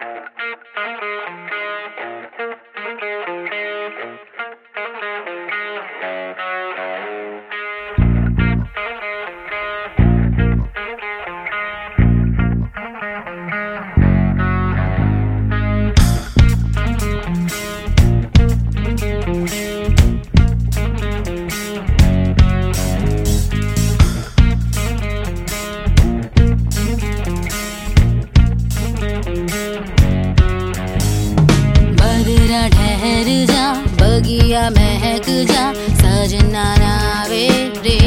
ठहर जा बगिया महक जा सजना नावे रे।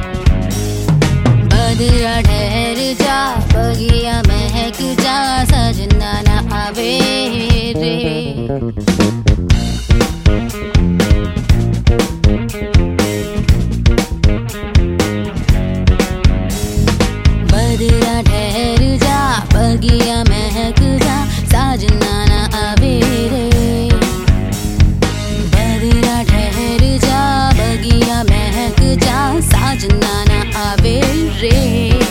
बदरा ठहर जा बगिया महक जा सजना ना आवे रे। बदरा ठहर जा बगिया महक जा सजना ना आवे रे। बदरा ठहर जा बगिया महक जा साजना ना आवे रे।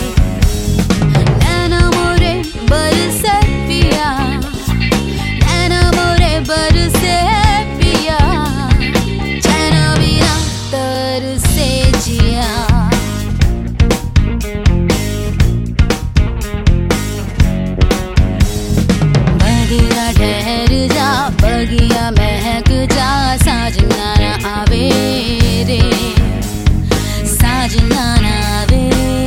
नैना मोरे बरसे पिया, नैना मोरे बरसे पिया, चैन बिना तरसे जिया। बदरा ठहर जा बगिया महक जा साजना ना आवे रे। साजना ना आवे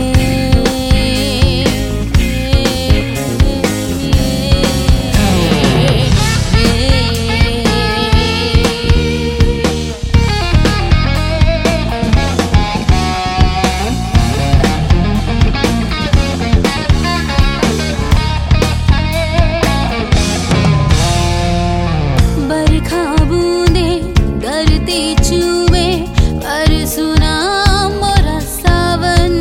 बरखा बूंदे करती चूमे पर सुना मोरा सावन।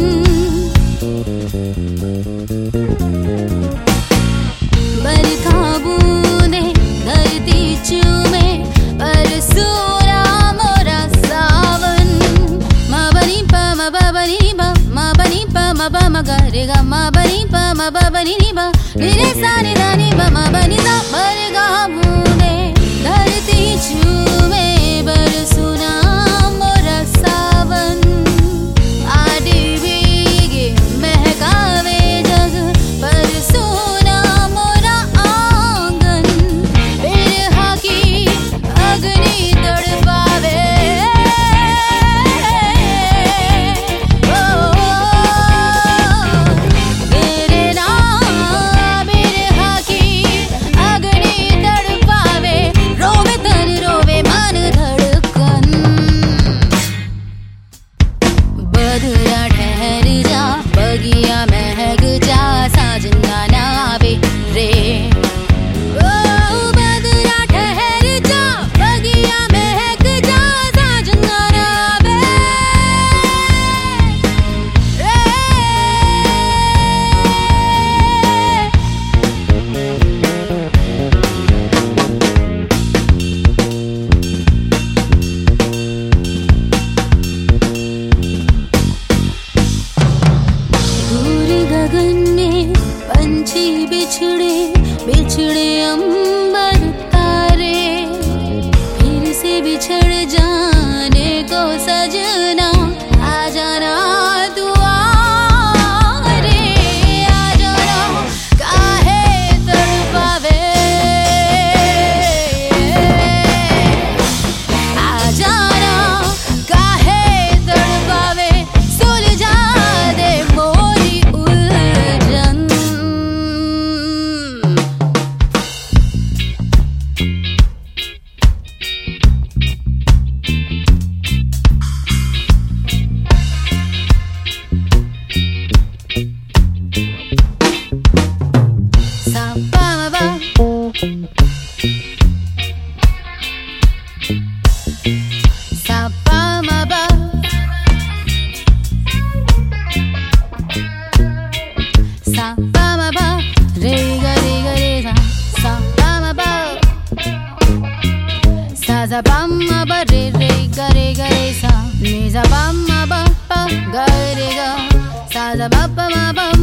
बरखा बूंदे करती चूमे पर सुना मोरा सावन। मा बनी पा मा बा बनी बा मा बनी पा मा बा मा गा रे गा मा बनी पा मा बा बनी नी बा रे रे सा नी दा नी बा मा बनी दा। बरखा बूंदे धरती चूमे बरसुना मोरा सावन। आडे भीगे महकावे जग बरसुना मोरा आंगन। बिरहा की अग्नि तड़पावे तेरे नाम। बिरहा की अग्नि तड़पावे रोवे तन रोवे मन धड़कन। बदरा ठहर जा बगिया महक जा साजना ना आवे रे। ओ बदरा ठहर जा बगिया महक जा साजना ना आवे रे। दूर गगन में पंछी बिछड़े बिछड़े अंबर तारे। फिर से बिछड़ जाने को सजना आ जाना दुआरे। आ जाना काहे तड़पावे, आ जाना काहे तड़पावे। सुलझा दे मोरी उलझन। सा पा मा बा सा पा मा बा सा पा मा बा रे गा रे सा। सा पा मा बा सा पा मा बा रे गा रे सा। नि सा पा मा बा पा गा रे गा सा पा मा बा